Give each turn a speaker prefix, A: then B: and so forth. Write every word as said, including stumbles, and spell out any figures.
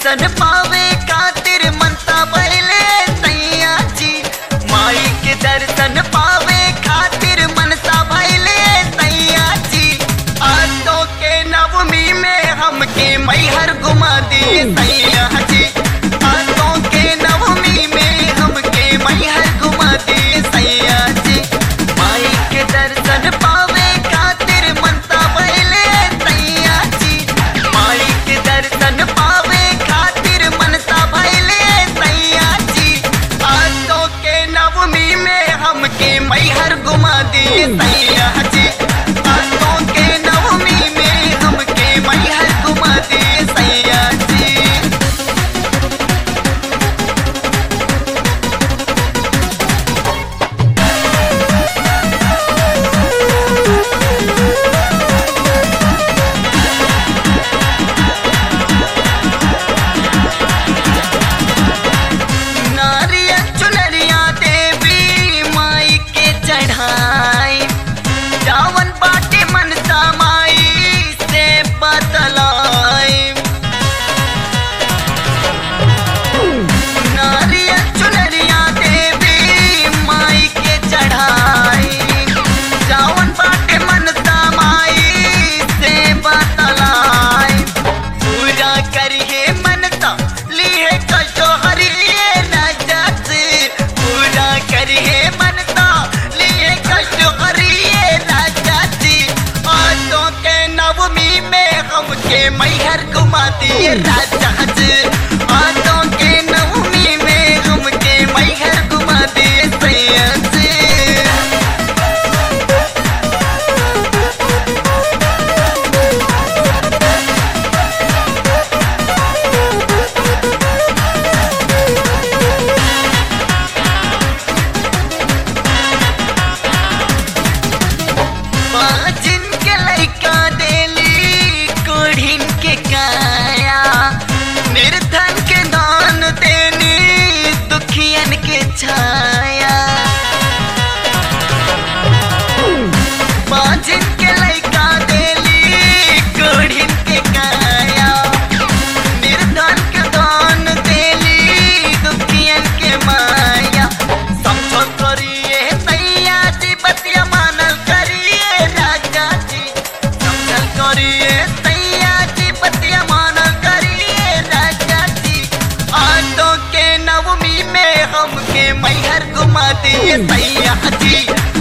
A: दर्शन पावे खातिर मनता पहले सैया जी। माई के दर्शन पावे खातिर मनता पहले सैया जी। आसो के नवमी में हमके मैहर घुमा दिए सैया जी। आसो के नवमी में हमके मैहर घुमा दिए सैया जी। माई के दर्शन पावे खातिर मनता पहले सैया जी। माई के दर्शन पावे खातिर मनता पहले सैया जी। आसो के नवमी में हमके मैहर घुमा दिए सैया जी। आसो के नवमी में हमके मैहर घुमा दिए सैया जी। नारियल चुनरिया देवी माई के चढ़ाई। जावन बाटे मनसा माई से बतलाई। नारियल चुनरिया देवी माई के चढ़ाई। जावन बाटे मनसा माई से बतलाई। पूरा करिए मनसा लिए कशो हरिए राजत। पूरा करिए मनसा लिए कशो हरिए राजत। आसो के नवमी में हमके मैहर घुमा दिए राजा जी। आसो के नवमी में हमके मैहर घुमा दिए सैया जी। बाजिन के लइका देली कोढ़िन के काया। निर्धन के दान देनी दुखियन के छाया। बाजिन के लइका देली कोढ़िन के काया। निर्धन के दान देली दुखियन के माया। समझो करिए सैया जी बतिया मानल करिए राजा जी। समझल करिए सैया जी बतिया मानल करिए राजा जी। आसो के नवमी में हमके मैहर घुमा दिए सैया जी।